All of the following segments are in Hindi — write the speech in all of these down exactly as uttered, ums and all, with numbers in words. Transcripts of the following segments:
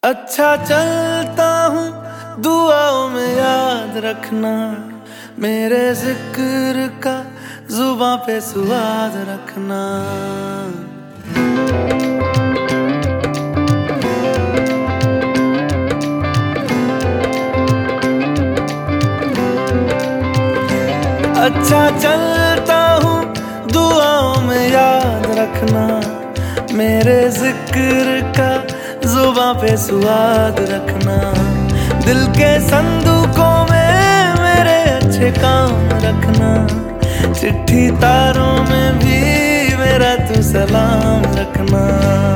अच्छा चलता हूँ दुआओं में याद रखना, मेरे जिक्र का जुबां पे स्वाद रखना। अच्छा चलता हूँ दुआओं में याद रखना, मेरे जिक्र का जुबां पे स्वाद रखना। दिल के संदूकों में मेरे अच्छे काम रखना, चिट्ठी तारों में भी मेरा तू सलाम रखना।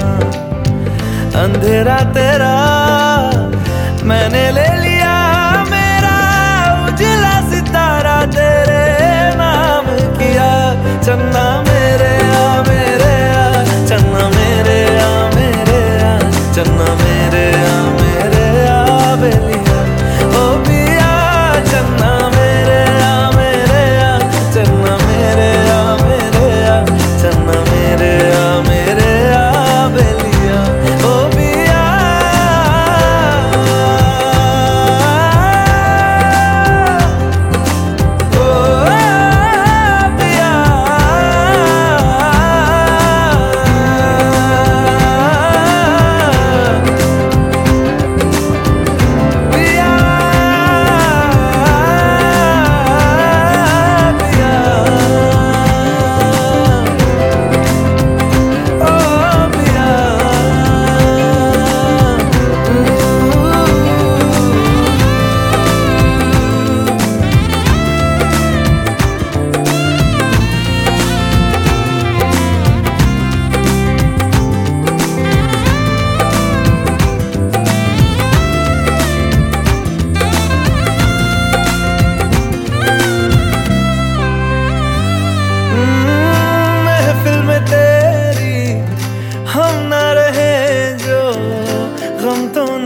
अंधेरा तेरा मैंने ले लिया, मेरा उजला सितारा तेरे नाम किया। चन्ना मेरे आ मेरे आ, चन्ना मेरे आ मेरे आ, चन्ना मेरे आ मेरे आ बेलिया ओ पिया। चन्ना मेरे आ मेरे आ, चन्ना मेरे आ मेरे आ, चन्ना मेरे आ मेरे आ बेलिया ओ पिया। हम ना रहे जो गम तो